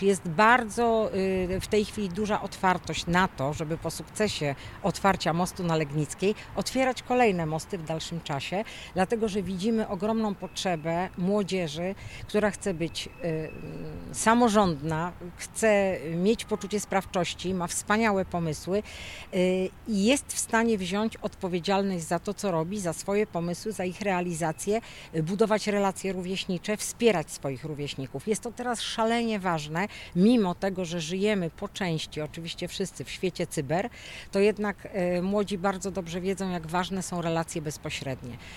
Jest bardzo w tej chwili duża otwartość na to, żeby po sukcesie otwarcia mostu na Legnickiej otwierać kolejne mosty w dalszym czasie, dlatego że widzimy ogromną potrzebę młodzieży, która chce być samorządna, chce mieć poczucie sprawczości, ma wspaniałe pomysły i jest w stanie wziąć odpowiedzialność za to, co robi, za swoje pomysły, za ich realizację, budować relacje rówieśnicze, wspierać swoich rówieśników. Jest to teraz szalenie ważne, mimo tego, że żyjemy po części, oczywiście wszyscy w świecie cyber, to jednak młodzi bardzo dobrze wiedzą, jak ważne są relacje bezpośrednie.